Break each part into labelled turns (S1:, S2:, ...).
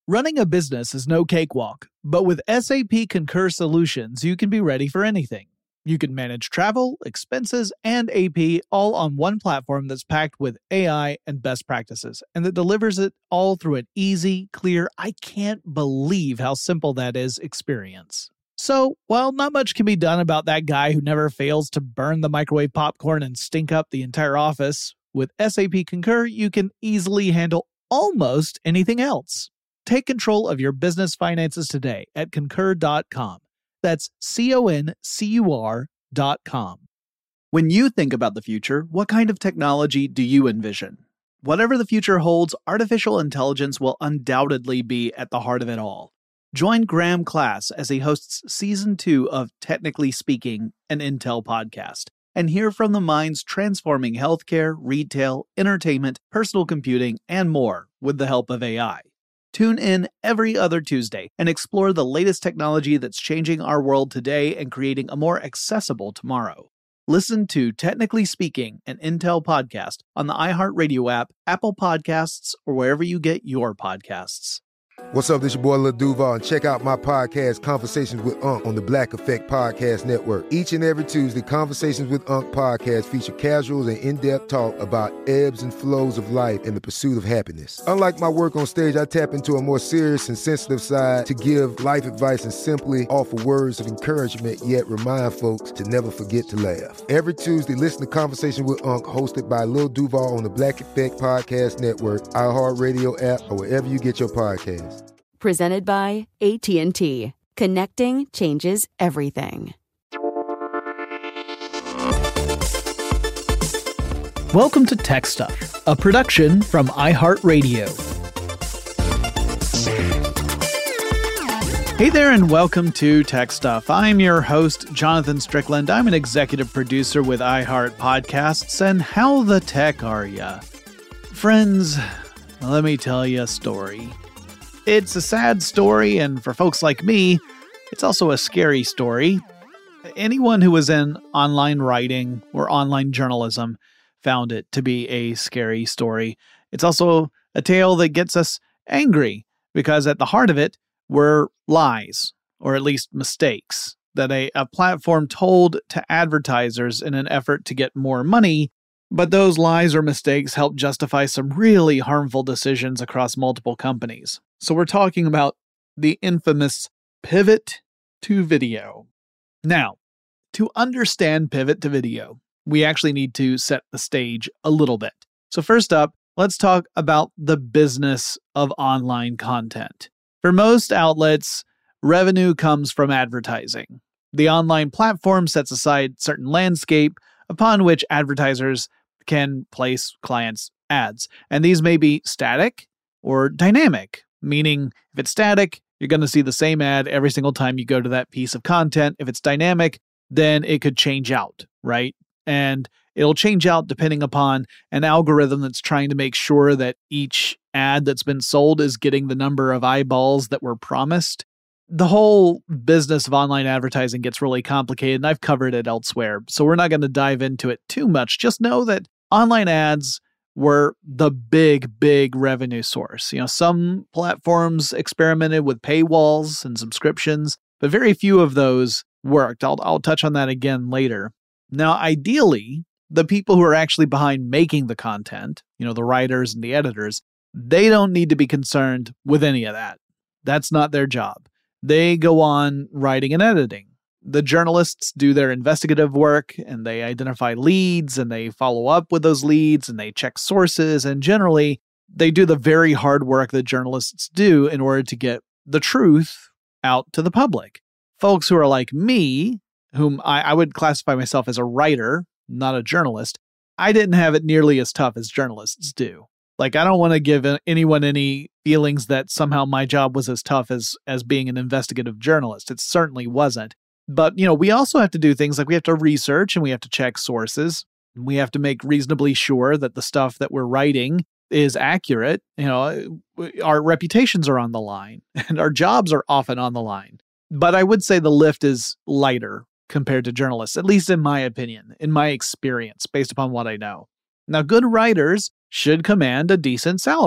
S1: Running a business is no cakewalk, but with SAP Concur Solutions, you can be ready for anything. You can manage travel, expenses, and AP all on one platform that's packed with AI and best practices, and that delivers it all through an easy, clear, I can't believe how simple that is experience. So, while not much can be done about that guy who never fails to burn the microwave popcorn and stink up the entire office, with SAP Concur, you can easily handle almost anything else. Take control of your business finances today at concur.com. That's CONCUR.com. When you think about the future, what kind of technology do you envision? Whatever the future holds, artificial intelligence will undoubtedly be at the heart of it all. Join Graham Class as he hosts Season 2 of Technically Speaking, an Intel podcast, and hear from the minds transforming healthcare, retail, entertainment, personal computing, and more with the help of AI. Tune in every other Tuesday and explore the latest technology that's changing our world today and creating a more accessible tomorrow. Listen to Technically Speaking, an Intel podcast on the iHeartRadio app, Apple Podcasts, or wherever you get your podcasts.
S2: What's up, this your boy Lil Duval, and check out my podcast, Conversations with Unc, on the Black Effect Podcast Network. Each and every Tuesday, Conversations with Unc podcast feature casual and in-depth talk about ebbs and flows of life and the pursuit of happiness. Unlike my work on stage, I tap into a more serious and sensitive side to give life advice and simply offer words of encouragement, yet remind folks to never forget to laugh. Every Tuesday, listen to Conversations with Unc, hosted by Lil Duval on the Black Effect Podcast Network, iHeartRadio app, or wherever you get your podcasts.
S3: Presented by AT&T. Connecting changes everything.
S1: Welcome to Tech Stuff, a production from iHeartRadio. Hey there, and welcome to Tech Stuff. I'm your host, Jonathan Strickland. I'm an executive producer with iHeart Podcasts, and how the tech are ya? Friends, let me tell you a story. It's a sad story, and for folks like me, it's also a scary story. Anyone who was in online writing or online journalism found it to be a scary story. It's also a tale that gets us angry, because at the heart of it were lies, or at least mistakes, that a platform told to advertisers in an effort to get more money. But those lies or mistakes help justify some really harmful decisions across multiple companies. So we're talking about the infamous pivot to video. Now, to understand pivot to video, we actually need to set the stage a little bit. So first up, let's talk about the business of online content. For most outlets, revenue comes from advertising. The online platform sets aside certain landscape upon which advertisers can place clients' ads. And these may be static or dynamic, meaning if it's static, you're going to see the same ad every single time you go to that piece of content. If it's dynamic, then it could change out, right? And it'll change out depending upon an algorithm that's trying to make sure that each ad that's been sold is getting the number of eyeballs that were promised. The whole business of online advertising gets really complicated, and I've covered it elsewhere, so we're not going to dive into it too much. Just know that online ads were the big revenue source. You know, some platforms experimented with paywalls and subscriptions, but very few of those worked. I'll touch on that again later. Now, ideally, the people who are actually behind making the content, you know, the writers and the editors, they don't need to be concerned with any of that. That's not their job. They go on writing and editing. The journalists do their investigative work, and they identify leads, and they follow up with those leads, and they check sources, and generally, they do the very hard work that journalists do in order to get the truth out to the public. Folks who are like me, whom I would classify myself as a writer, not a journalist, I didn't have it nearly as tough as journalists do. Like, I don't want to give anyone any feelings that somehow my job was as tough as being an investigative journalist. It certainly wasn't. But, you know, we also have to do things like we have to research and we have to check sources. We have to make reasonably sure that the stuff that we're writing is accurate. You know, our reputations are on the line and our jobs are often on the line. But I would say the lift is lighter compared to journalists, at least in my opinion, in my experience, based upon what I know. Now, good writers should command a decent salary.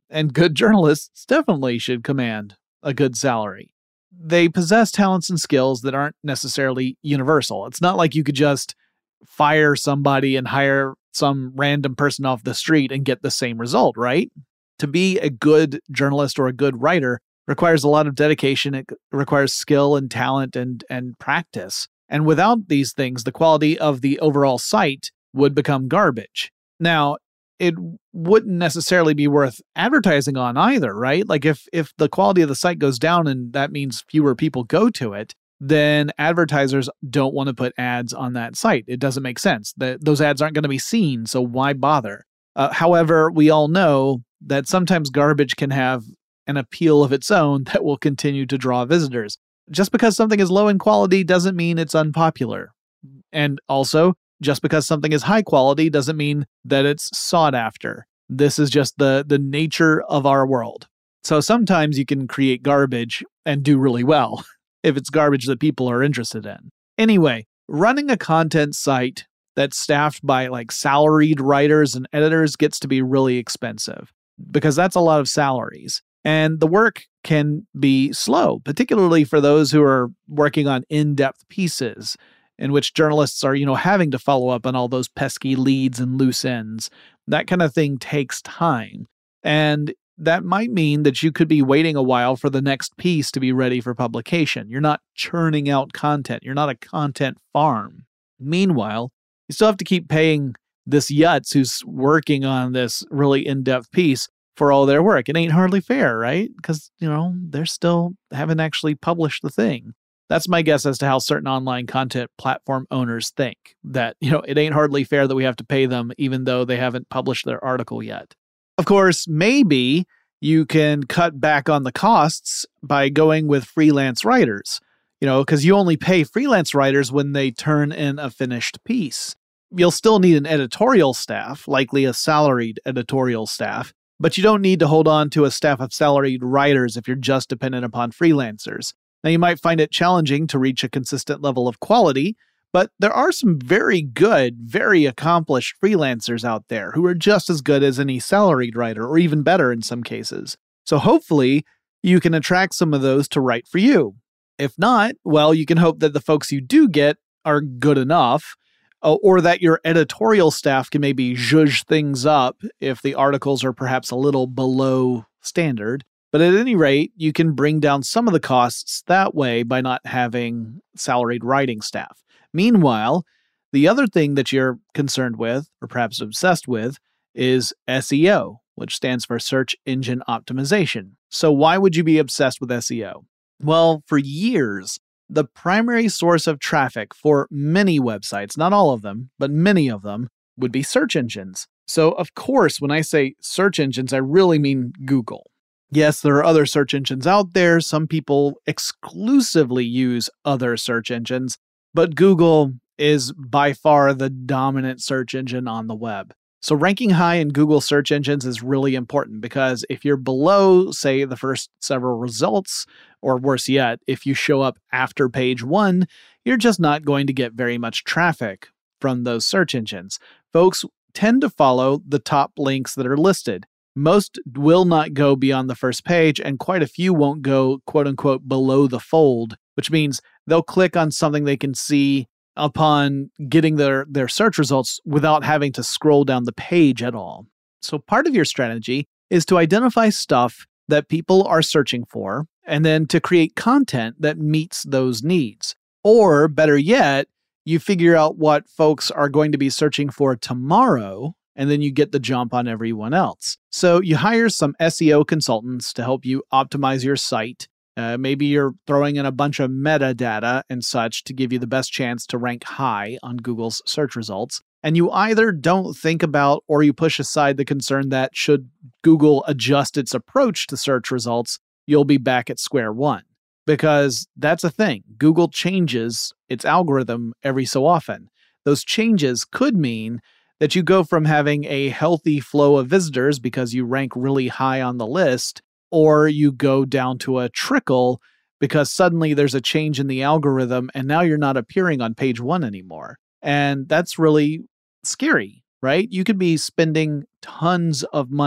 S1: And good journalists definitely should command a good salary. They possess talents and skills that aren't necessarily universal. It's not like you could just fire somebody and hire some random person off the street and get the same result, right? To be a good journalist or a good writer requires a lot of dedication. It requires skill and talent and practice. And without these things, the quality of the overall site would become garbage. Now, it wouldn't necessarily be worth advertising on either, right? Like if the quality of the site goes down and that means fewer people go to it, then advertisers don't want to put ads on that site. It doesn't make sense. Those ads aren't going to be seen, so why bother? However, we all know that sometimes garbage can have an appeal of its own that will continue to draw visitors. Just because something is low in quality doesn't mean it's unpopular. And also, just because something is high quality doesn't mean that it's sought after. This is just the nature of our world. So sometimes you can create garbage and do really well if it's garbage that people are interested in. Anyway, running a content site that's staffed by like salaried writers and editors gets to be really expensive because that's a lot of salaries. And the work can be slow, particularly for those who are working on in-depth pieces in which journalists are, having to follow up on all those pesky leads and loose ends. That kind of thing takes time. And that might mean that you could be waiting a while for the next piece to be ready for publication. You're not churning out content. You're not a content farm. Meanwhile, you still have to keep paying this Yutz who's working on this really in-depth piece for all their work. It ain't hardly fair, right? Because, they're still haven't actually published the thing. That's my guess as to how certain online content platform owners think, that, it ain't hardly fair that we have to pay them even though they haven't published their article yet. Of course, maybe you can cut back on the costs by going with freelance writers, because you only pay freelance writers when they turn in a finished piece. You'll still need an editorial staff, likely a salaried editorial staff, but you don't need to hold on to a staff of salaried writers if you're just dependent upon freelancers. Now, you might find it challenging to reach a consistent level of quality, but there are some very good, very accomplished freelancers out there who are just as good as any salaried writer, or even better in some cases. So hopefully, you can attract some of those to write for you. If not, well, you can hope that the folks you do get are good enough, or that your editorial staff can maybe zhuzh things up if the articles are perhaps a little below standard. But at any rate, you can bring down some of the costs that way by not having salaried writing staff. Meanwhile, the other thing that you're concerned with, or perhaps obsessed with, is SEO, which stands for Search Engine Optimization. So why would you be obsessed with SEO? Well, for years, the primary source of traffic for many websites, not all of them, but many of them, would be search engines. So, of course, when I say search engines, I really mean Google. Yes, there are other search engines out there. Some people exclusively use other search engines, but Google is by far the dominant search engine on the web. So ranking high in Google search engines is really important because if you're below, say, the first several results, or worse yet, if you show up after page 1, you're just not going to get very much traffic from those search engines. Folks tend to follow the top links that are listed. Most will not go beyond the first page, and quite a few won't go, quote unquote, below the fold, which means they'll click on something they can see upon getting their search results without having to scroll down the page at all. So part of your strategy is to identify stuff that people are searching for, and then to create content that meets those needs. Or better yet, you figure out what folks are going to be searching for tomorrow, and then you get the jump on everyone else. So you hire some SEO consultants to help you optimize your site. Maybe you're throwing in a bunch of metadata and such to give you the best chance to rank high on Google's search results. And you either don't think about or you push aside the concern that should Google adjust its approach to search results, you'll be back at square one. Because that's a thing. Google changes its algorithm every so often. Those changes could mean that you go from having a healthy flow of visitors because you rank really high on the list, or you go down to a trickle because suddenly there's a change in the algorithm and now you're not appearing on page 1 anymore. And that's really scary, right? You could be spending tons of money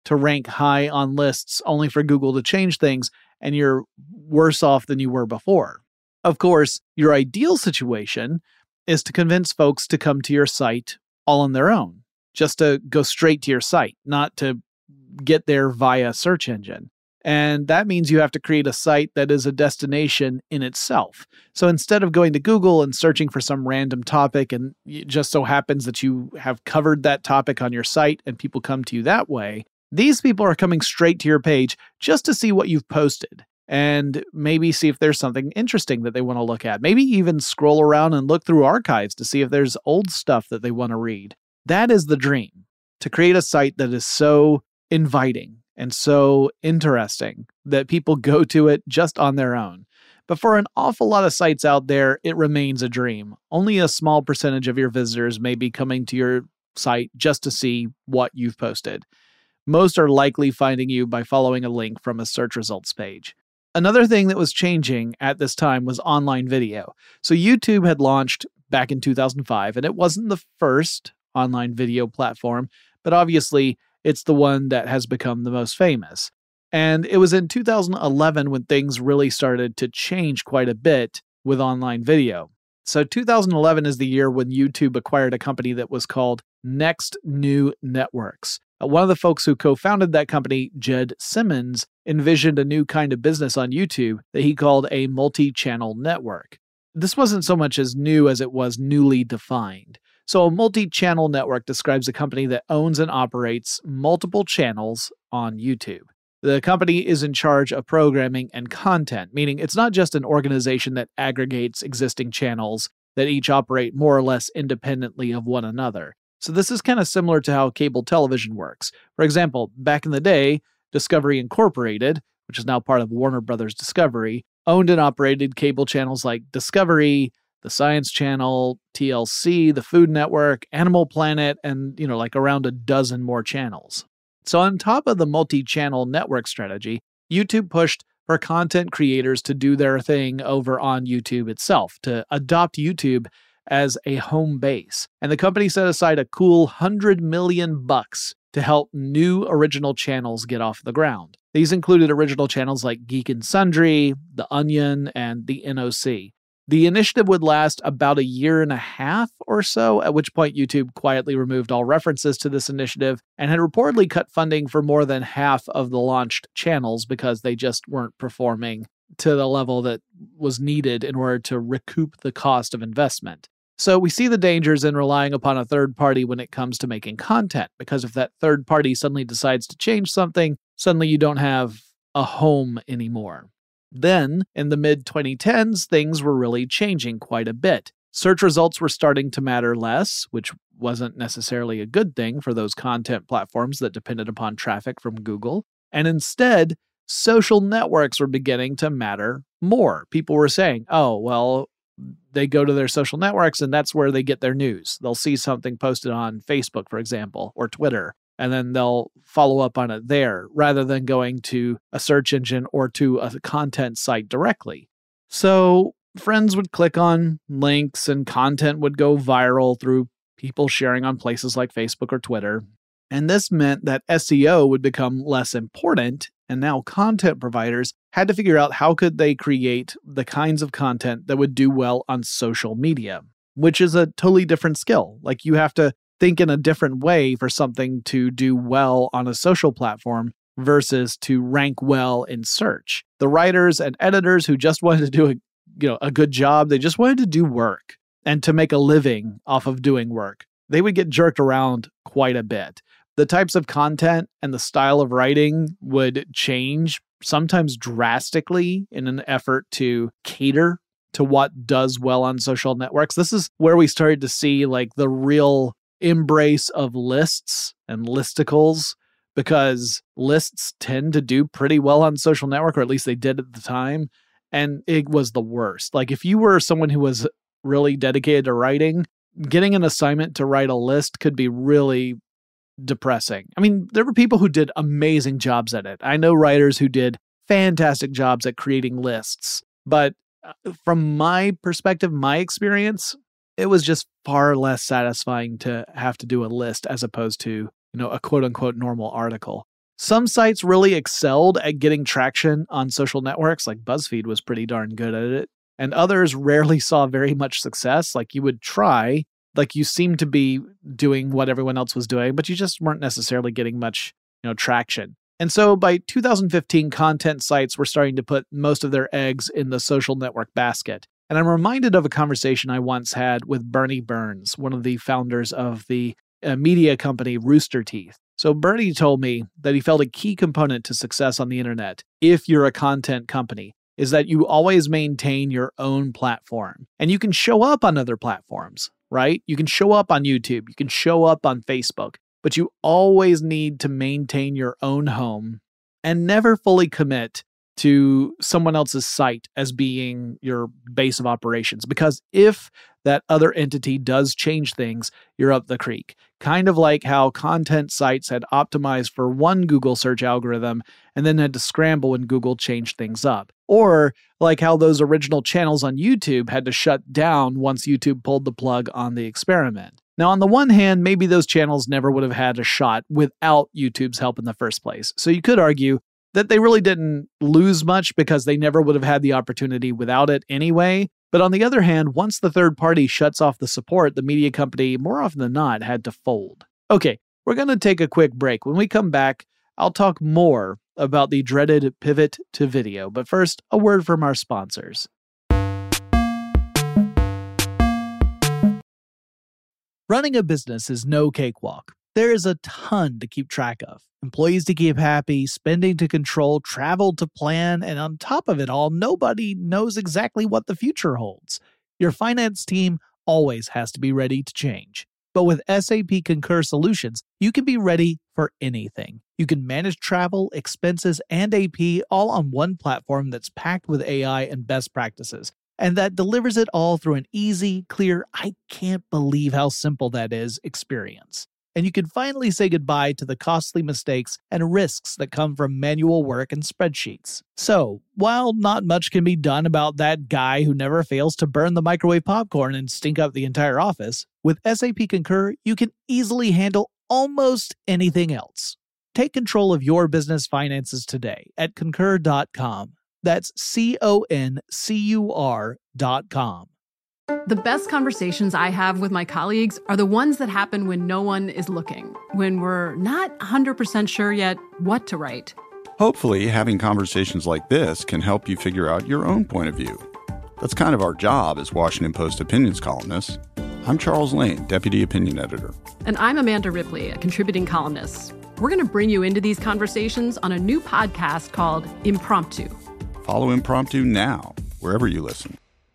S1: to rank high on lists only for Google to change things and you're worse off than you were before. Of course, your ideal situation is to convince folks to come to your site all on their own, just to go straight to your site, not to get there via search engine. And that means you have to create a site that is a destination in itself. So instead of going to Google and searching for some random topic, and it just so happens that you have covered that topic on your site and people come to you that way, these people are coming straight to your page just to see what you've posted and maybe see if there's something interesting that they want to look at. Maybe even scroll around and look through archives to see if there's old stuff that they want to read. That is the dream, to create a site that is so inviting and so interesting that people go to it just on their own. But for an awful lot of sites out there, it remains a dream. Only a small percentage of your visitors may be coming to your site just to see what you've posted. Most are likely finding you by following a link from a search results page. Another thing that was changing at this time was online video. So YouTube had launched back in 2005, and it wasn't the first online video platform, but obviously it's the one that has become the most famous. And it was in 2011 when things really started to change quite a bit with online video. So 2011 is the year when YouTube acquired a company that was called Next New Networks. One of the folks who co-founded that company, Jed Simmons, envisioned a new kind of business on YouTube that he called a multi-channel network. This wasn't so much as new as it was newly defined. So a multi-channel network describes a company that owns and operates multiple channels on YouTube. The company is in charge of programming and content, meaning it's not just an organization that aggregates existing channels that each operate more or less independently of one another. So this is kind of similar to how cable television works. For example, back in the day, Discovery Incorporated, which is now part of Warner Brothers Discovery, owned and operated cable channels like Discovery, the Science Channel, TLC, the Food Network, Animal Planet, and, like around a dozen more channels. So on top of the multi-channel network strategy, YouTube pushed for content creators to do their thing over on YouTube itself, to adopt YouTube as a home base. And the company set aside a cool $100 million to help new original channels get off the ground. These included original channels like Geek and Sundry, The Onion, and the NOC. The initiative would last about a year and a half or so, at which point YouTube quietly removed all references to this initiative and had reportedly cut funding for more than half of the launched channels because they just weren't performing to the level that was needed in order to recoup the cost of investment. So we see the dangers in relying upon a third party when it comes to making content, because if that third party suddenly decides to change something, suddenly you don't have a home anymore. Then, in the mid-2010s, things were really changing quite a bit. Search results were starting to matter less, which wasn't necessarily a good thing for those content platforms that depended upon traffic from Google. And instead, social networks were beginning to matter more. People were saying, oh, well, they go to their social networks and that's where they get their news. They'll see something posted on Facebook, for example, or Twitter, and then they'll follow up on it there rather than going to a search engine or to a content site directly. So friends would click on links and content would go viral through people sharing on places like Facebook or Twitter. And this meant that SEO would become less important, and now content providers had to figure out how could they create the kinds of content that would do well on social media, which is a totally different skill. Like, you have to think in a different way for something to do well on a social platform versus to rank well in search. The writers and editors who just wanted to do a good job, they just wanted to do work and to make a living off of doing work, they would get jerked around quite a bit. The types of content and the style of writing would change, sometimes drastically, in an effort to cater to what does well on social networks. This is where we started to see the real embrace of lists and listicles, because lists tend to do pretty well on social network, or at least they did at the time. And it was the worst. If you were someone who was really dedicated to writing, getting an assignment to write a list could be really depressing. I mean, there were people who did amazing jobs at it. I know writers who did fantastic jobs at creating lists, but from my perspective, my experience, it was just far less satisfying to have to do a list as opposed to, a quote unquote normal article. Some sites really excelled at getting traction on social networks, like BuzzFeed was pretty darn good at it, and others rarely saw very much success. Like you would try, like you seemed to be doing what everyone else was doing, but you just weren't necessarily getting much, traction. And so by 2015, content sites were starting to put most of their eggs in the social network basket. And I'm reminded of a conversation I once had with Bernie Burns, one of the founders of the media company Rooster Teeth. So Bernie told me that he felt a key component to success on the internet, if you're a content company, is that you always maintain your own platform. And you can show up on other platforms, right? You can show up on YouTube, you can show up on Facebook, but you always need to maintain your own home and never fully commit to someone else's site as being your base of operations. Because if that other entity does change things, you're up the creek. Kind of like how content sites had optimized for one Google search algorithm and then had to scramble when Google changed things up. Or like how those original channels on YouTube had to shut down once YouTube pulled the plug on the experiment. Now, on the one hand, maybe those channels never would have had a shot without YouTube's help in the first place. So you could argue that they really didn't lose much because they never would have had the opportunity without it anyway. But on the other hand, once the third party shuts off the support, the media company, more often than not, had to fold. Okay, we're going to take a quick break. When we come back, I'll talk more about the dreaded pivot to video. But first, a word from our sponsors. Running a business is no cakewalk. There is a ton to keep track of. Employees to keep happy, spending to control, travel to plan, and on top of it all, nobody knows exactly what the future holds. Your finance team always has to be ready to change. But with SAP Concur Solutions, you can be ready for anything. You can manage travel, expenses, and AP all on one platform that's packed with AI and best practices, and that delivers it all through an easy, clear, I can't believe how simple that is experience. And you can finally say goodbye to the costly mistakes and risks that come from manual work and spreadsheets. So, while not much can be done about that guy who never fails to burn the microwave popcorn and stink up the entire office, with SAP Concur, you can easily handle almost anything else. Take control of your business finances today at Concur.com. That's CONCUR.com.
S4: The best conversations I have with my colleagues are the ones that happen when no one is looking, when we're not 100% sure yet what to write.
S5: Hopefully, having conversations like this can help you figure out your own point of view. That's kind of our job as Washington Post opinions columnists. I'm Charles Lane, Deputy Opinion Editor.
S4: And I'm Amanda Ripley, a contributing columnist. We're going to bring you into these conversations on a new podcast called Impromptu.
S5: Follow Impromptu now, wherever you listen.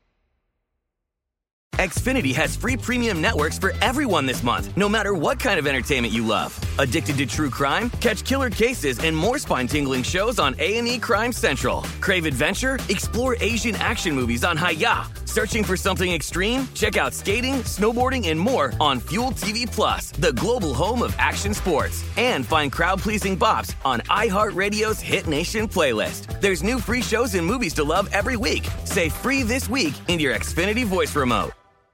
S6: Xfinity has free premium networks for everyone this month, no matter what kind of entertainment you love. Addicted to true crime? Catch killer cases and more spine-tingling shows on A&E Crime Central. Crave adventure? Explore Asian action movies on Hi-YAH. Searching for something extreme? Check out skating, snowboarding, and more on Fuel TV Plus, the global home of action sports. And find crowd-pleasing bops on iHeartRadio's Hit Nation playlist. There's new free shows and movies to love every week. Say free this week in your Xfinity voice remote.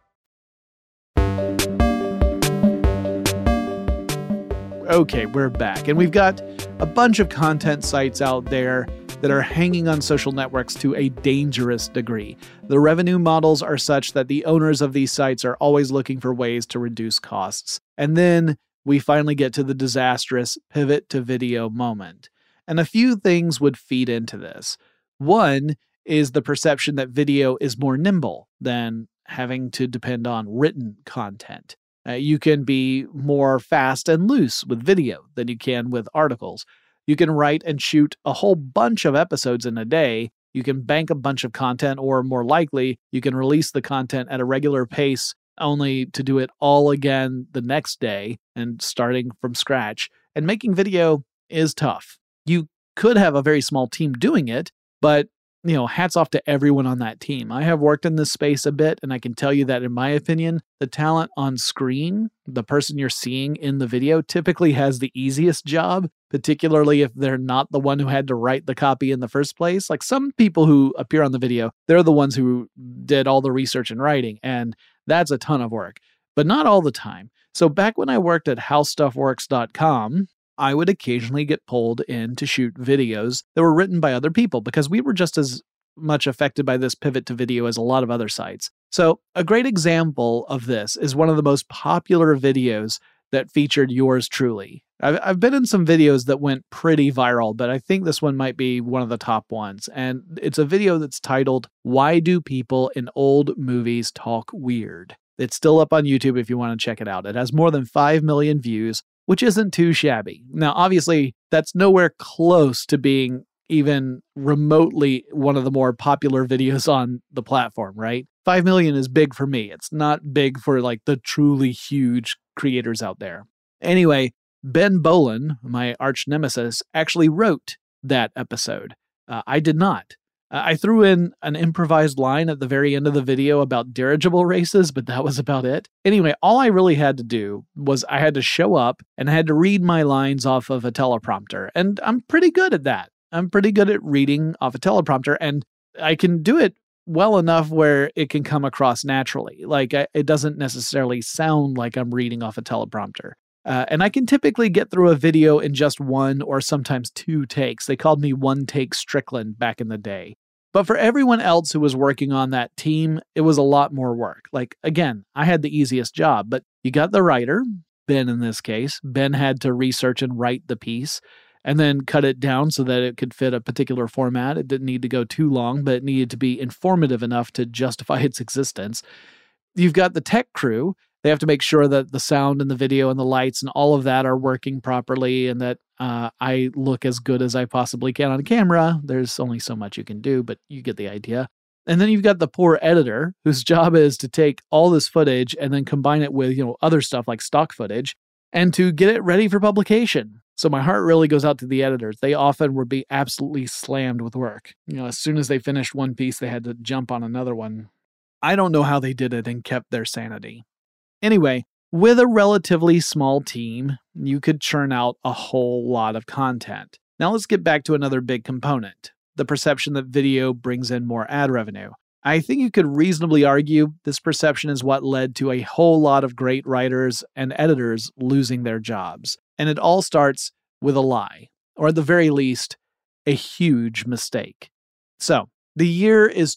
S1: Okay, we're back, and we've got a bunch of content sites out there that are hanging on social networks to a dangerous degree. The revenue models are such that the owners of these sites are always looking for ways to reduce costs. And then we finally get to the disastrous pivot to video moment. And a few things would feed into this. One is the perception that video is more nimble than having to depend on written content. You can be more fast and loose with video than you can with articles. You can write and shoot a whole bunch of episodes in a day. You can bank a bunch of content, or more likely, you can release the content at a regular pace only to do it all again the next day and starting from scratch. And making video is tough. You could have a very small team doing it, but hats off to everyone on that team. I have worked in this space a bit, and I can tell you that, in my opinion, the talent on screen, the person you're seeing in the video, typically has the easiest job, particularly if they're not the one who had to write the copy in the first place. Like some people who appear on the video, they're the ones who did all the research and writing, and that's a ton of work, but not all the time. So back when I worked at HowStuffWorks.com, I would occasionally get pulled in to shoot videos that were written by other people because we were just as much affected by this pivot to video as a lot of other sites. So a great example of this is one of the most popular videos that featured yours truly. I've been in some videos that went pretty viral, but I think this one might be one of the top ones. And it's a video that's titled, "Why Do People in Old Movies Talk Weird?" It's still up on YouTube if you want to check it out. It has more than 5 million views, which isn't too shabby. Now, obviously, that's nowhere close to being even remotely one of the more popular videos on the platform, right? 5 million is big for me. It's not big for like the truly huge creators out there. Anyway, Ben Bowlin, my arch nemesis, actually wrote that episode. I did not. I threw in an improvised line at the very end of the video about dirigible races, but that was about it. Anyway, all I really had to do was I had to show up and I had to read my lines off of a teleprompter. And I'm pretty good at that. I'm pretty good at reading off a teleprompter, and I can do it well enough where it can come across naturally. Like it doesn't necessarily sound like I'm reading off a teleprompter. And I can typically get through a video in just 1 or sometimes 2 takes. They called me One Take Strickland back in the day. But for everyone else who was working on that team, it was a lot more work. Like, again, I had the easiest job, but you got the writer, Ben in this case. Ben had to research and write the piece and then cut it down so that it could fit a particular format. It didn't need to go too long, but it needed to be informative enough to justify its existence. You've got the tech crew. They have to make sure that the sound and the video and the lights and all of that are working properly and that I look as good as I possibly can on camera. There's only so much you can do, but you get the idea. And then you've got the poor editor whose job is to take all this footage and then combine it with, other stuff like stock footage and to get it ready for publication. So my heart really goes out to the editors. They often would be absolutely slammed with work. As soon as they finished one piece, they had to jump on another one. I don't know how they did it and kept their sanity. Anyway, with a relatively small team, you could churn out a whole lot of content. Now let's get back to another big component, the perception that video brings in more ad revenue. I think you could reasonably argue this perception is what led to a whole lot of great writers and editors losing their jobs. And it all starts with a lie, or at the very least, a huge mistake. So, the year is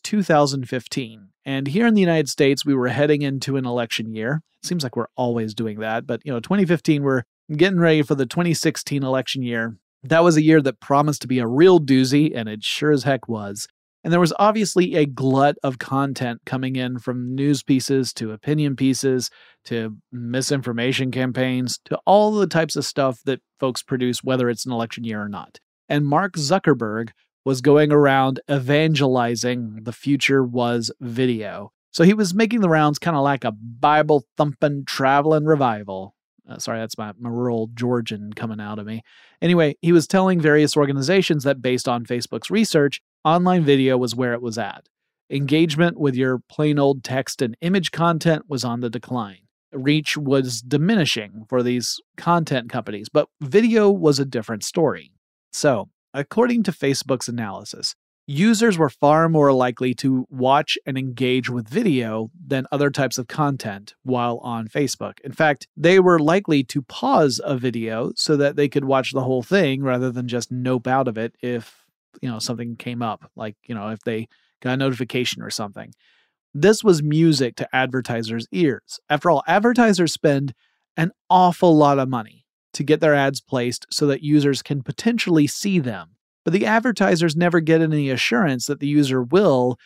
S1: 2015, and here in the United States, we were heading into an election year. It seems like we're always doing that, but 2015, we're getting ready for the 2016 election year. That was a year that promised to be a real doozy, and it sure as heck was. And there was obviously a glut of content coming in from news pieces to opinion pieces to misinformation campaigns to all the types of stuff that folks produce, whether it's an election year or not. And Mark Zuckerberg was going around evangelizing the future was video. So he was making the rounds kind of like a Bible-thumping, traveling revival. Sorry, that's my rural Georgian coming out of me. Anyway, he was telling various organizations that based on Facebook's research, online video was where it was at. Engagement with your plain old text and image content was on the decline. Reach was diminishing for these content companies, but video was a different story. So, according to Facebook's analysis, users were far more likely to watch and engage with video than other types of content while on Facebook. In fact, they were likely to pause a video so that they could watch the whole thing rather than just nope out of it if, something came up, like, if they got a notification or something. This was music to advertisers' ears. After all, advertisers spend an awful lot of money to get their ads placed so that users can potentially see them. But the advertisers never get any assurance that the user will,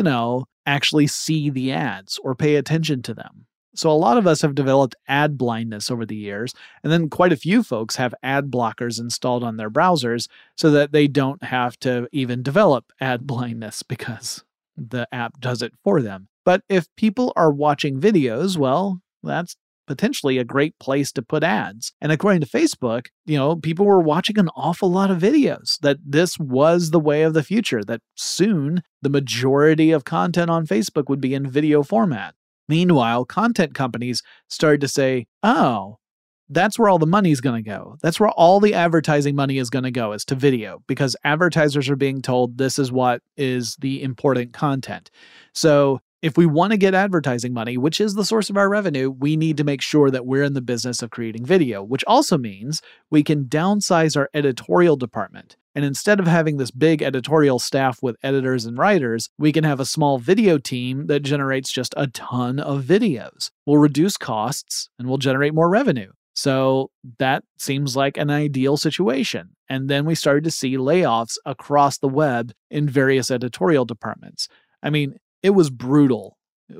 S1: actually see the ads or pay attention to them. So a lot of us have developed ad blindness over the years, and then quite a few folks have ad blockers installed on their browsers so that they don't have to even develop ad blindness because the app does it for them. But if people are watching videos, well, that's potentially a great place to put ads. And according to Facebook, people were watching an awful lot of videos, that this was the way of the future, that soon the majority of content on Facebook would be in video format. Meanwhile, content companies started to say, oh, that's where all the money's going to go. That's where all the advertising money is going to go, is to video, because advertisers are being told this is what is the important content. So if we want to get advertising money, which is the source of our revenue, we need to make sure that we're in the business of creating video, which also means we can downsize our editorial department. And instead of having this big editorial staff with editors and writers, we can have a small video team that generates just a ton of videos. We'll reduce costs and we'll generate more revenue. So that seems like an ideal situation. And then we started to see layoffs across the web in various editorial departments. I mean, it was brutal.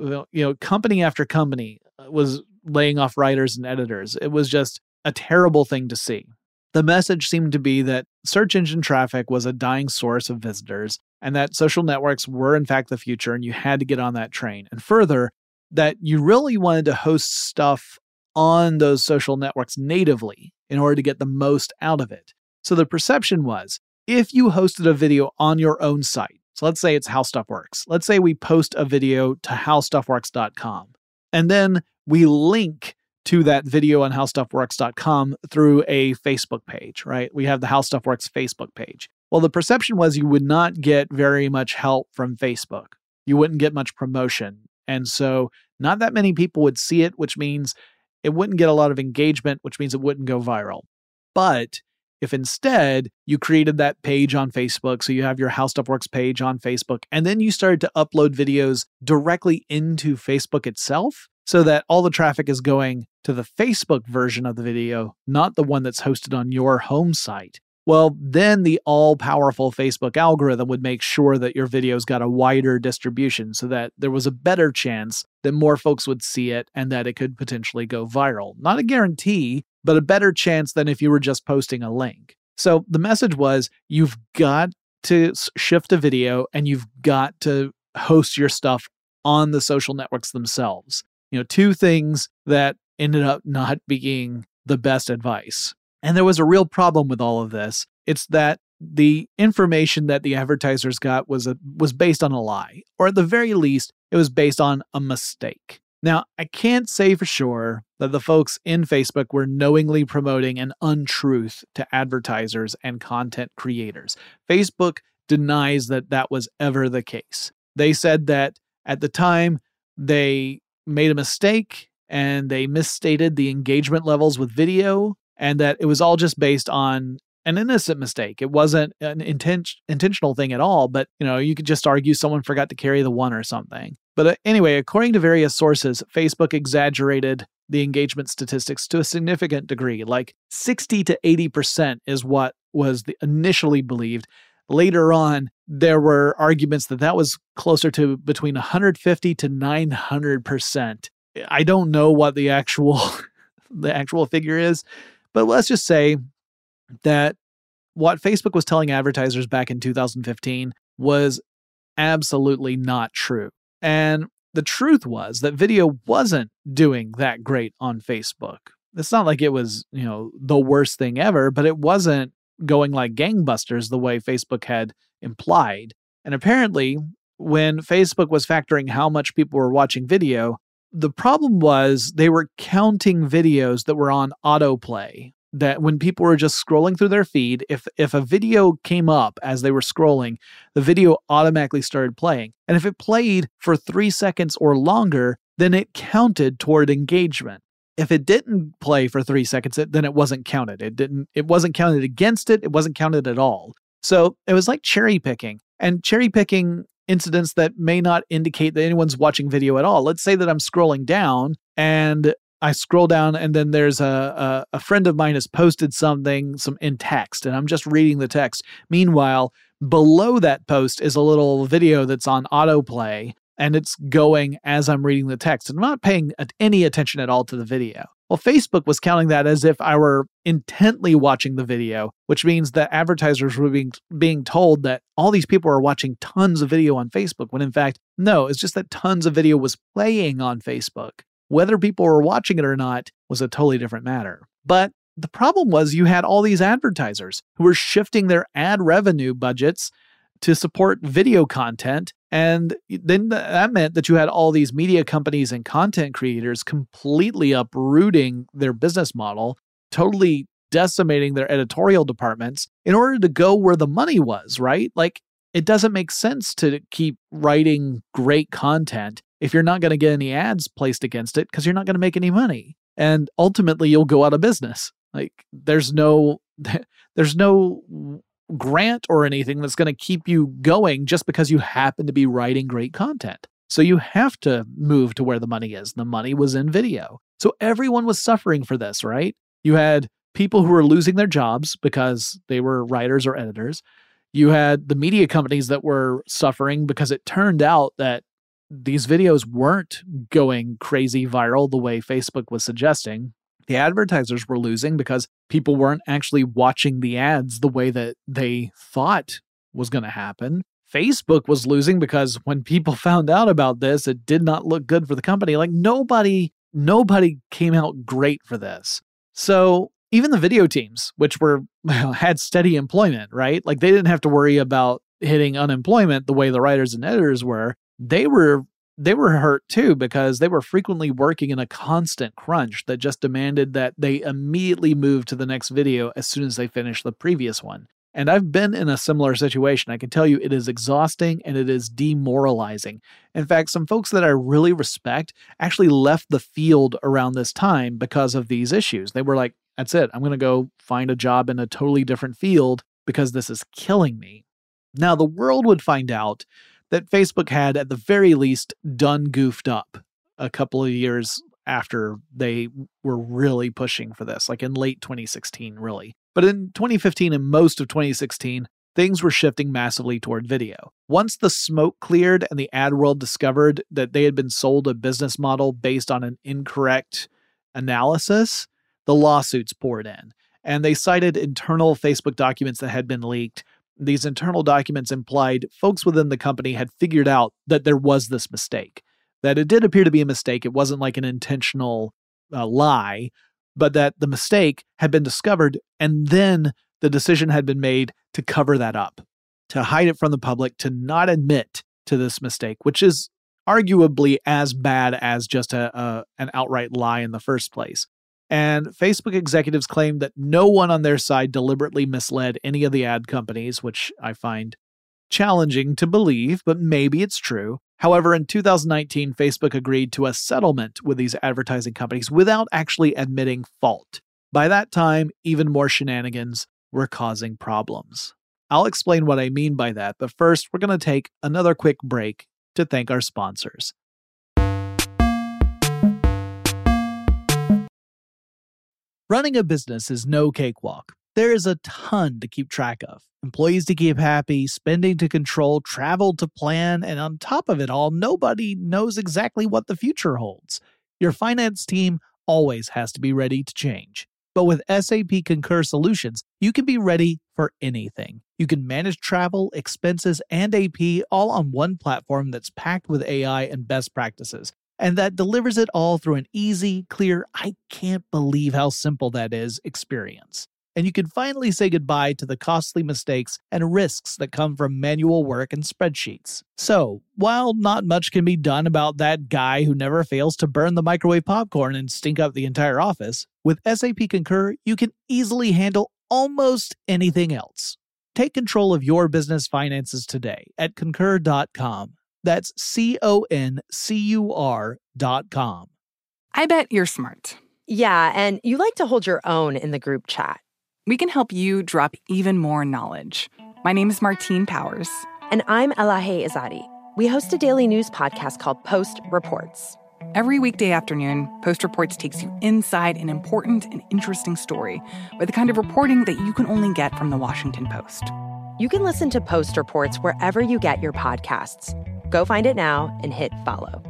S1: Company after company was laying off writers and editors. It was just a terrible thing to see. The message seemed to be that search engine traffic was a dying source of visitors and that social networks were in fact the future and you had to get on that train. And further, that you really wanted to host stuff on those social networks natively in order to get the most out of it. So the perception was, if you hosted a video on your own site, so let's say it's How Stuff Works. Let's say we post a video to howstuffworks.com, and then we link to that video on howstuffworks.com through a Facebook page, right? We have the How Stuff Works Facebook page. Well, the perception was you would not get very much help from Facebook. You wouldn't get much promotion. And so not that many people would see it, which means it wouldn't get a lot of engagement, which means it wouldn't go viral. But if instead you created that page on Facebook, so you have your How Stuff Works page on Facebook, and then you started to upload videos directly into Facebook itself, so that all the traffic is going to the Facebook version of the video, not the one that's hosted on your home site, well, then the all-powerful Facebook algorithm would make sure that your videos got a wider distribution so that there was a better chance that more folks would see it and that it could potentially go viral. Not a guarantee, but a better chance than if you were just posting a link. So the message was, you've got to shift a video and you've got to host your stuff on the social networks themselves. Two things that ended up not being the best advice. And there was a real problem with all of this. It's that the information that the advertisers got was based on a lie, or at the very least, it was based on a mistake. Now, I can't say for sure that the folks in Facebook were knowingly promoting an untruth to advertisers and content creators. Facebook denies that that was ever the case. They said that at the time, they made a mistake and they misstated the engagement levels with video, and that it was all just based on an innocent mistake. It wasn't an intentional thing at all, but you could just argue someone forgot to carry the one or something. But anyway, according to various sources, Facebook exaggerated the engagement statistics to a significant degree, like 60 to 80% is what was initially believed. Later on, there were arguments that was closer to between 150 to 900%. I don't know what the actual figure is, but let's just say that what Facebook was telling advertisers back in 2015 was absolutely not true. And the truth was that video wasn't doing that great on Facebook. It's not like it was, the worst thing ever, but it wasn't going like gangbusters the way Facebook had implied. And apparently, when Facebook was factoring how much people were watching video, the problem was they were counting videos that were on autoplay. That when people were just scrolling through their feed, if a video came up as they were scrolling, the video automatically started playing. And if it played for 3 seconds or longer, then it counted toward engagement. If it didn't play for 3 seconds, then it wasn't counted. It wasn't counted against it. It wasn't counted at all. So it was like cherry picking, and cherry picking incidents that may not indicate that anyone's watching video at all. Let's say that I'm scrolling down and I scroll down and then there's a friend of mine has posted something in text and I'm just reading the text. Meanwhile, below that post is a little video that's on autoplay and it's going as I'm reading the text. And I'm not paying any attention at all to the video. Well, Facebook was counting that as if I were intently watching the video, which means that advertisers were being told that all these people are watching tons of video on Facebook, when in fact, no, it's just that tons of video was playing on Facebook. Whether people were watching it or not was a totally different matter. But the problem was you had all these advertisers who were shifting their ad revenue budgets to support video content. And then that meant that you had all these media companies and content creators completely uprooting their business model, totally decimating their editorial departments in order to go where the money was, right? Like, it doesn't make sense to keep writing great content if you're not going to get any ads placed against it because you're not going to make any money. And ultimately, you'll go out of business. Like, there's no grant or anything that's going to keep you going just because you happen to be writing great content. So you have to move to where the money is. The money was in video. So everyone was suffering for this, right? You had people who were losing their jobs because they were writers or editors. You had the media companies that were suffering because it turned out that these videos weren't going crazy viral the way Facebook was suggesting. The advertisers were losing because people weren't actually watching the ads the way that they thought was going to happen. Facebook was losing because when people found out about this, it did not look good for the company. Like, nobody came out great for this. So even the video teams, which had steady employment, right? Like, they didn't have to worry about hitting unemployment the way the writers and editors were. They were hurt too, because they were frequently working in a constant crunch that just demanded that they immediately move to the next video as soon as they finish the previous one. And I've been in a similar situation. I can tell you it is exhausting and it is demoralizing. In fact, some folks that I really respect actually left the field around this time because of these issues. They were like, that's it. I'm going to go find a job in a totally different field because this is killing me. Now, the world would find out that Facebook had, at the very least, done goofed up a couple of years after they were really pushing for this, like in late 2016, really. But in 2015 and most of 2016, things were shifting massively toward video. Once the smoke cleared and the ad world discovered that they had been sold a business model based on an incorrect analysis, the lawsuits poured in. And they cited internal Facebook documents that had been leaked. These internal documents implied folks within the company had figured out that there was this mistake, that it did appear to be a mistake. It wasn't like an intentional lie, but that the mistake had been discovered, and then the decision had been made to cover that up, to hide it from the public, to not admit to this mistake, which is arguably as bad as just an outright lie in the first place. And Facebook executives claimed that no one on their side deliberately misled any of the ad companies, which I find challenging to believe, but maybe it's true. However, in 2019, Facebook agreed to a settlement with these advertising companies without actually admitting fault. By that time, even more shenanigans were causing problems. I'll explain what I mean by that, but first, we're going to take another quick break to thank our sponsors. Running a business is no cakewalk. There is a ton to keep track of. Employees to keep happy, spending to control, travel to plan, and on top of it all, nobody knows exactly what the future holds. Your finance team always has to be ready to change. But with SAP Concur Solutions, you can be ready for anything. You can manage travel, expenses, and AP all on one platform that's packed with AI and best practices, and that delivers it all through an easy, clear, I can't believe how simple that is experience. And you can finally say goodbye to the costly mistakes and risks that come from manual work and spreadsheets. So, while not much can be done about that guy who never fails to burn the microwave popcorn and stink up the entire office, with SAP Concur, you can easily handle almost anything else. Take control of your business finances today at Concur.com. That's CONCUR.com.
S7: I bet you're smart.
S8: Yeah, and you like to hold your own in the group chat.
S7: We can help you drop even more knowledge. My name is Martine Powers.
S8: And I'm Elahe Izadi. We host a daily news podcast called Post Reports.
S7: Every weekday afternoon, Post Reports takes you inside an important and interesting story with the kind of reporting that you can only get from the Washington Post.
S8: You can listen to Post Reports wherever you get your podcasts. Go find it now and hit follow.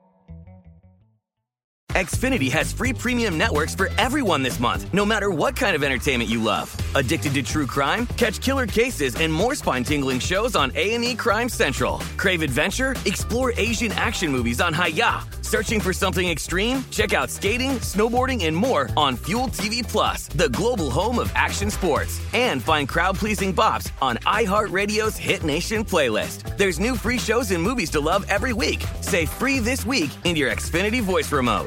S6: Xfinity has free premium networks for everyone this month, no matter what kind of entertainment you love. Addicted to true crime? Catch killer cases and more spine-tingling shows on A&E Crime Central. Crave adventure? Explore Asian action movies on Hi-YAH. Searching for something extreme? Check out skating, snowboarding, and more on Fuel TV Plus, the global home of action sports. And find crowd-pleasing bops on iHeartRadio's Hit Nation playlist. There's new free shows and movies to love every week. Say free this week in your Xfinity voice remote.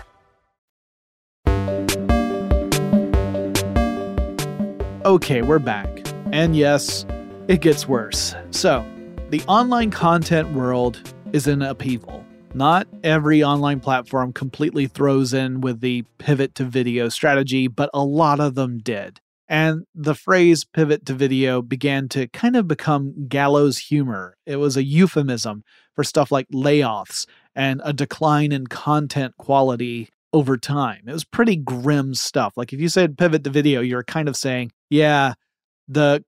S1: Okay, we're back. And yes, it gets worse. So, the online content world is in upheaval. Not every online platform completely throws in with the pivot to video strategy, but a lot of them did. And the phrase pivot to video began to kind of become gallows humor. It was a euphemism for stuff like layoffs and a decline in content quality over time. It was pretty grim stuff. Like if you said pivot to video, you're kind of saying, yeah, the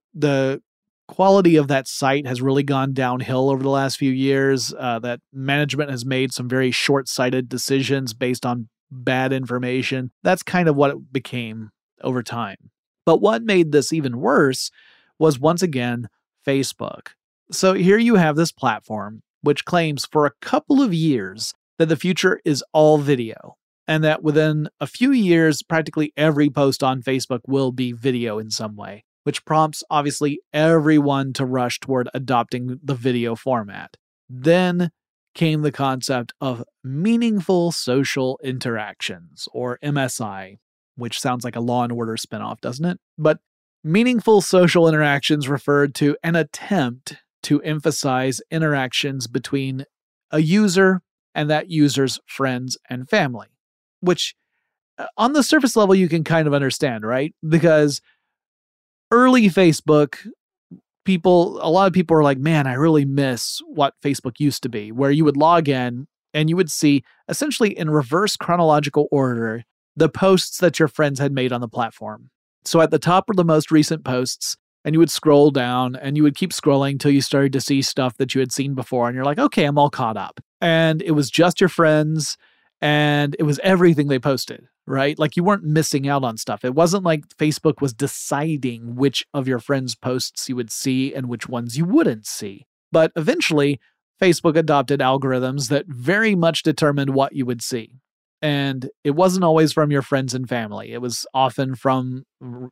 S1: quality of that site has really gone downhill over the last few years, that management has made some very short-sighted decisions based on bad information. That's kind of what it became over time. But what made this even worse was, once again, Facebook. So here you have this platform which claims for a couple of years that the future is all video, and that within a few years, practically every post on Facebook will be video in some way, which prompts, obviously, everyone to rush toward adopting the video format. Then came the concept of meaningful social interactions, or MSI, which sounds like a Law and Order spinoff, doesn't it? But meaningful social interactions referred to an attempt to emphasize interactions between a user and that user's friends and family, which on the surface level you can kind of understand, right? Because early Facebook, a lot of people are like, man, I really miss what Facebook used to be, where you would log in and you would see, essentially in reverse chronological order, the posts that your friends had made on the platform. So at the top were the most recent posts, and you would scroll down and you would keep scrolling till you started to see stuff that you had seen before, and you're like, okay, I'm all caught up. And it was just your friends, and it was everything they posted, right? Like you weren't missing out on stuff. It wasn't like Facebook was deciding which of your friends' posts you would see and which ones you wouldn't see. But eventually, Facebook adopted algorithms that very much determined what you would see. And it wasn't always from your friends and family. It was often from,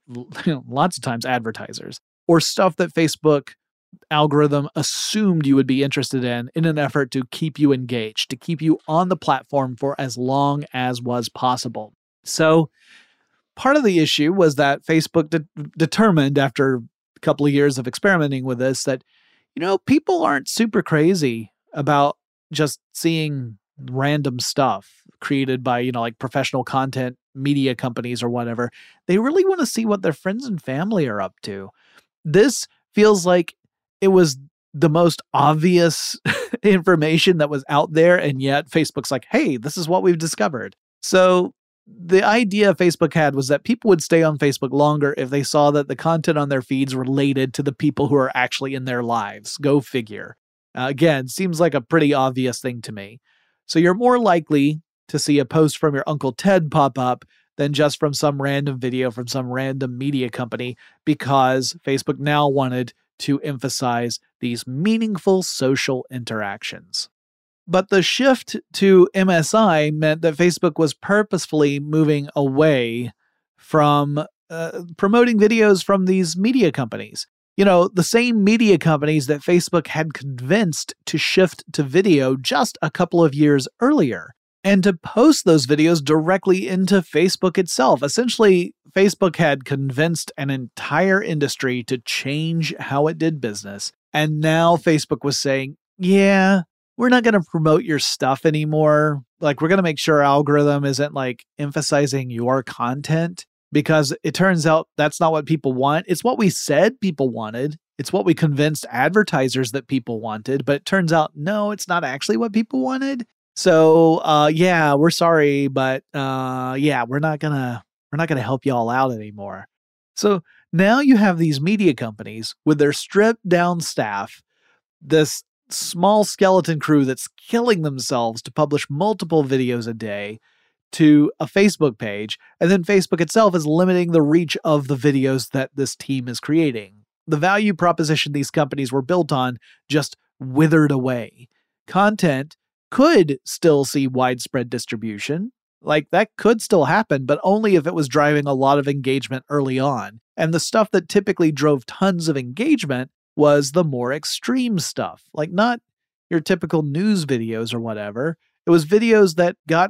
S1: lots of times, advertisers or stuff that Facebook algorithm assumed you would be interested in an effort to keep you engaged, to keep you on the platform for as long as was possible. So part of the issue was that Facebook determined, after a couple of years of experimenting with this, that, people aren't super crazy about just seeing random stuff created by, like professional content media companies or whatever. They really want to see what their friends and family are up to. This feels like it was the most obvious information that was out there, and yet Facebook's like, hey, this is what we've discovered. So the idea Facebook had was that people would stay on Facebook longer if they saw that the content on their feeds related to the people who are actually in their lives. Go figure. Again, seems like a pretty obvious thing to me. So you're more likely to see a post from your Uncle Ted pop up than just from some random video from some random media company, because Facebook now wanted to emphasize these meaningful social interactions. But the shift to MSI meant that Facebook was purposefully moving away from promoting videos from these media companies. The same media companies that Facebook had convinced to shift to video just a couple of years earlier, and to post those videos directly into Facebook itself. Essentially, Facebook had convinced an entire industry to change how it did business. And now Facebook was saying, yeah, we're not going to promote your stuff anymore. Like, we're going to make sure our algorithm isn't like emphasizing your content, because it turns out that's not what people want. It's what we said people wanted. It's what we convinced advertisers that people wanted, but it turns out, no, it's not actually what people wanted. So, yeah, we're sorry, but yeah, we're not gonna help you all out anymore. So now you have these media companies with their stripped down staff, this small skeleton crew that's killing themselves to publish multiple videos a day to a Facebook page, and then Facebook itself is limiting the reach of the videos that this team is creating. The value proposition these companies were built on just withered away. Content could still see widespread distribution. Like, that could still happen, but only if it was driving a lot of engagement early on. And the stuff that typically drove tons of engagement was the more extreme stuff. Like, not your typical news videos or whatever. It was videos that got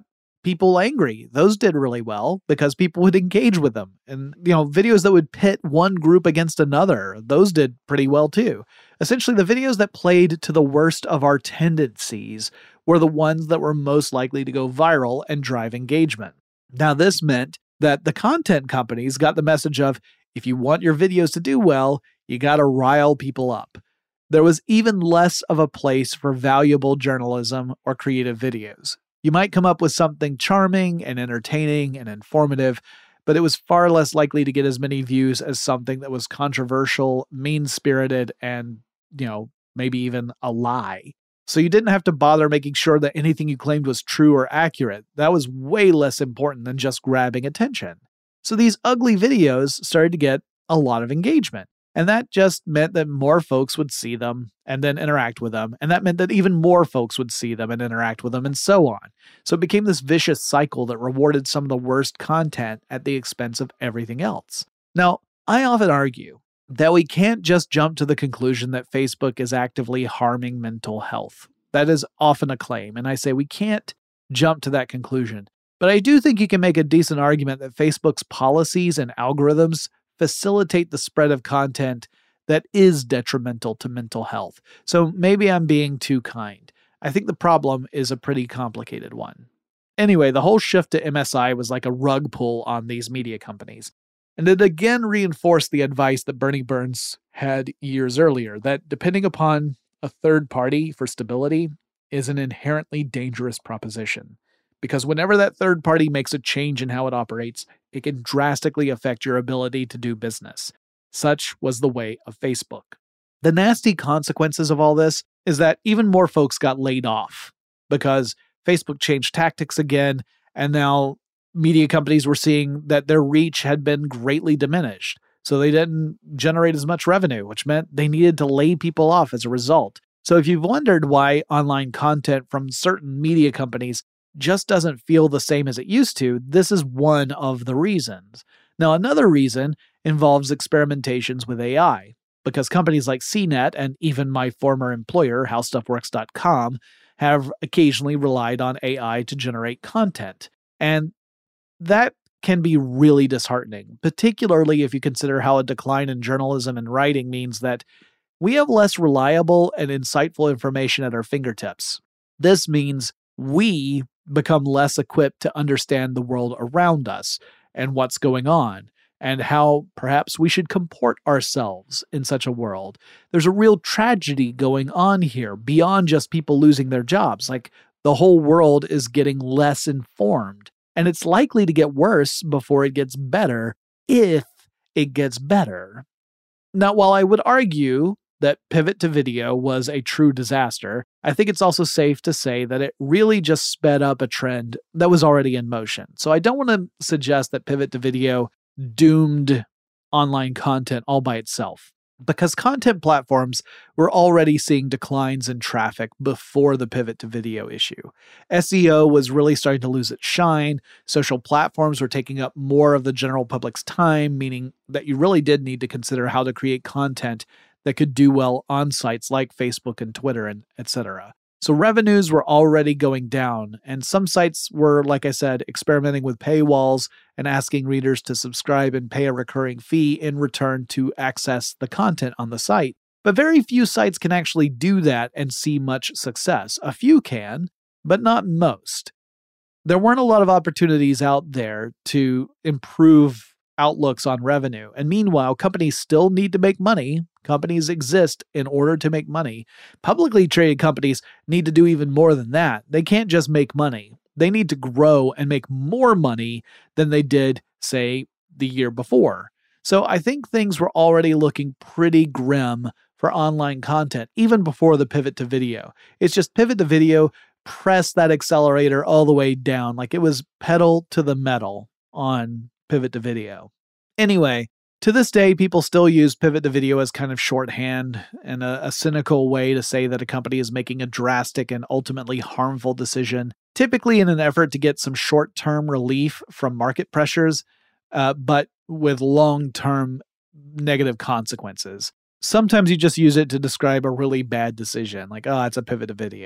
S1: people angry. Those did really well because people would engage with them. And, videos that would pit one group against another, those did pretty well too. Essentially, the videos that played to the worst of our tendencies were the ones that were most likely to go viral and drive engagement. Now, this meant that the content companies got the message of, if you want your videos to do well, you got to rile people up. There was even less of a place for valuable journalism or creative videos. You might come up with something charming and entertaining and informative, but it was far less likely to get as many views as something that was controversial, mean-spirited, and, maybe even a lie. So you didn't have to bother making sure that anything you claimed was true or accurate. That was way less important than just grabbing attention. So these ugly videos started to get a lot of engagement. And that just meant that more folks would see them and then interact with them. And that meant that even more folks would see them and interact with them and so on. So it became this vicious cycle that rewarded some of the worst content at the expense of everything else. Now, I often argue that we can't just jump to the conclusion that Facebook is actively harming mental health. That is often a claim. And I say we can't jump to that conclusion. But I do think you can make a decent argument that Facebook's policies and algorithms facilitate the spread of content that is detrimental to mental health. So maybe I'm being too kind. I think the problem is a pretty complicated one. Anyway, the whole shift to MSI was like a rug pull on these media companies. And it again reinforced the advice that Bernie Burns had years earlier, that depending upon a third party for stability is an inherently dangerous proposition. Because whenever that third party makes a change in how it operates, it can drastically affect your ability to do business. Such was the way of Facebook. The nasty consequences of all this is that even more folks got laid off because Facebook changed tactics again, and now media companies were seeing that their reach had been greatly diminished. So they didn't generate as much revenue, which meant they needed to lay people off as a result. So if you've wondered why online content from certain media companies just doesn't feel the same as it used to, this is one of the reasons. Now, another reason involves experimentations with AI, because companies like CNET and even my former employer, HowStuffWorks.com, have occasionally relied on AI to generate content. And that can be really disheartening, particularly if you consider how a decline in journalism and writing means that we have less reliable and insightful information at our fingertips. This means we become less equipped to understand the world around us and what's going on, and how perhaps we should comport ourselves in such a world. There's a real tragedy going on here beyond just people losing their jobs. Like, the whole world is getting less informed, and it's likely to get worse before it gets better, if it gets better. Now, while I would argue that pivot to video was a true disaster, I think it's also safe to say that it really just sped up a trend that was already in motion. So I don't want to suggest that pivot to video doomed online content all by itself, because content platforms were already seeing declines in traffic before the pivot to video issue. SEO was really starting to lose its shine. Social platforms were taking up more of the general public's time, meaning that you really did need to consider how to create content that could do well on sites like Facebook and Twitter and etc. So revenues were already going down, and some sites were, like I said, experimenting with paywalls and asking readers to subscribe and pay a recurring fee in return to access the content on the site. But very few sites can actually do that and see much success. A few can, but not most. There weren't a lot of opportunities out there to improve outlooks on revenue. And meanwhile, companies still need to make money. Companies exist in order to make money. Publicly traded companies need to do even more than that. They can't just make money. They need to grow and make more money than they did, say, the year before. So I think things were already looking pretty grim for online content, even before the pivot to video. It's just pivot to video pressed that accelerator all the way down, like it was pedal to the metal on pivot to video. Anyway, to this day, people still use pivot to video as kind of shorthand and a cynical way to say that a company is making a drastic and ultimately harmful decision, typically in an effort to get some short-term relief from market pressures, but with long-term negative consequences. Sometimes you just use it to describe a really bad decision, like, oh, it's a pivot to video.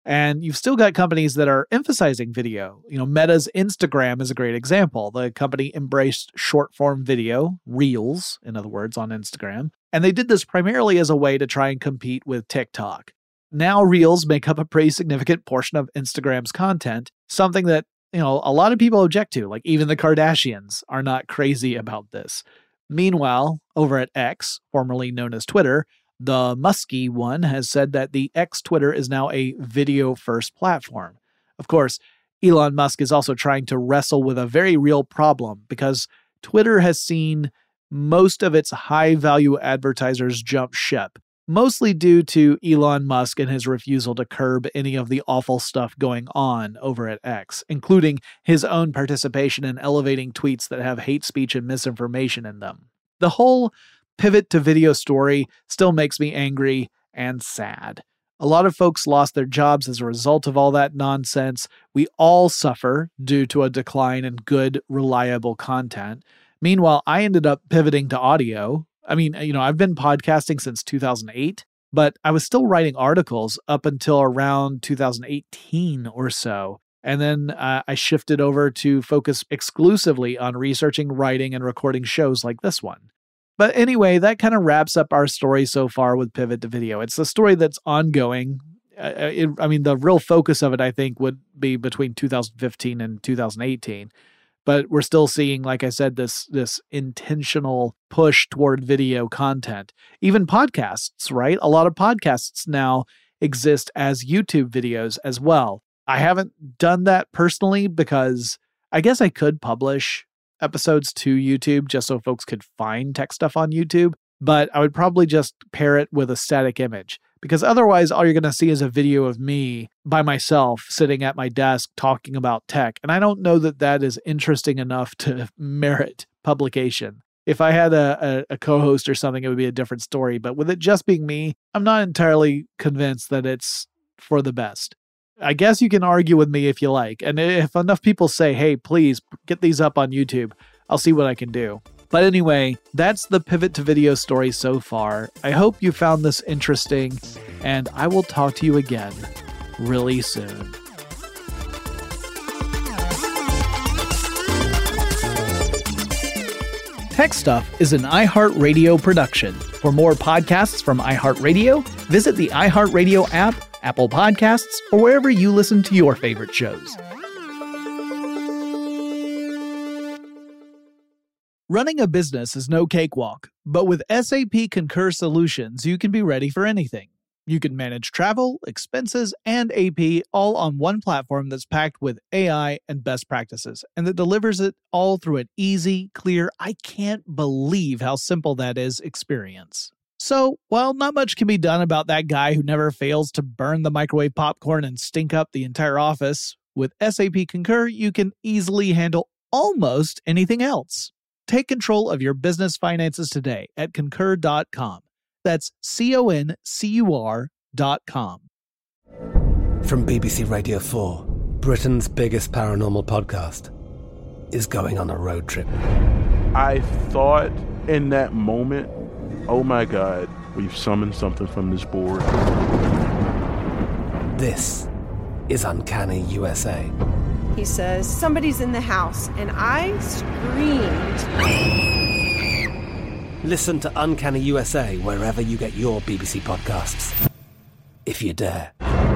S1: And you've still got companies that are emphasizing video. Meta's Instagram is a great example. The company embraced short-form video, Reels, in other words, on Instagram. And they did this primarily as a way to try and compete with TikTok. Now Reels make up a pretty significant portion of Instagram's content, something that, a lot of people object to. Like even the Kardashians are not crazy about this. Meanwhile, over at X, formerly known as Twitter, the Muskie one has said that the X Twitter is now a video-first platform. Of course, Elon Musk is also trying to wrestle with a very real problem because Twitter has seen most of its high-value advertisers jump ship, mostly due to Elon Musk and his refusal to curb any of the awful stuff going on over at X, including his own participation in elevating tweets that have hate speech and misinformation in them. The whole pivot to video story still makes me angry and sad. A lot of folks lost their jobs as a result of all that nonsense. We all suffer due to a decline in good, reliable content. Meanwhile, I ended up pivoting to audio. I've been podcasting since 2008, but I was still writing articles up until around 2018 or so. And then I shifted over to focus exclusively on researching, writing, and recording shows like this one. But anyway, that kind of wraps up our story so far with Pivot to Video. It's a story that's ongoing. The real focus of it, I think, would be between 2015 and 2018. But we're still seeing, like I said, this intentional push toward video content. Even podcasts, right? A lot of podcasts now exist as YouTube videos as well. I haven't done that personally because I guess I could publish episodes to YouTube just so folks could find tech stuff on YouTube, but I would probably just pair it with a static image because otherwise all you're going to see is a video of me by myself sitting at my desk talking about tech. And I don't know that that is interesting enough to merit publication. If I had a co-host or something, it would be a different story. But with it just being me, I'm not entirely convinced that it's for the best. I guess you can argue with me if you like. And if enough people say, hey, please get these up on YouTube, I'll see what I can do. But anyway, that's the Pivot to Video story so far. I hope you found this interesting, and I will talk to you again really soon. Tech Stuff is an iHeartRadio production. For more podcasts from iHeartRadio, visit the iHeartRadio app, Apple Podcasts, or wherever you listen to your favorite shows. Running a business is no cakewalk, but with SAP Concur Solutions, you can be ready for anything. You can manage travel, expenses, and AP all on one platform that's packed with AI and best practices, and that delivers it all through an easy, clear, I can't believe how simple that is experience. So, while not much can be done about that guy who never fails to burn the microwave popcorn and stink up the entire office, with SAP Concur, you can easily handle almost anything else. Take control of your business finances today at Concur.com. That's CONCUR.com.
S9: From BBC Radio 4, Britain's biggest paranormal podcast is going on a road trip.
S10: I thought in that moment, oh my God, we've summoned something from this board.
S9: This is Uncanny USA.
S11: He says, somebody's in the house, and I screamed.
S9: Listen to Uncanny USA wherever you get your BBC podcasts, if you dare.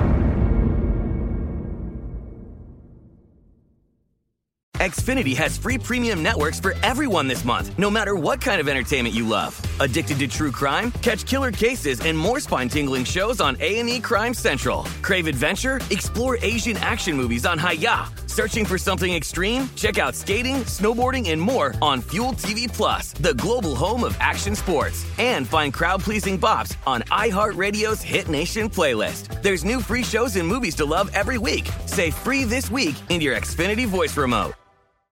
S6: Xfinity has free premium networks for everyone this month, no matter what kind of entertainment you love. Addicted to true crime? Catch killer cases and more spine-tingling shows on A&E Crime Central. Crave adventure? Explore Asian action movies on Hi-YAH. Searching for something extreme? Check out skating, snowboarding, and more on Fuel TV Plus, the global home of action sports. And find crowd-pleasing bops on iHeartRadio's Hit Nation playlist. There's new free shows and movies to love every week. Say free this week in your Xfinity voice remote.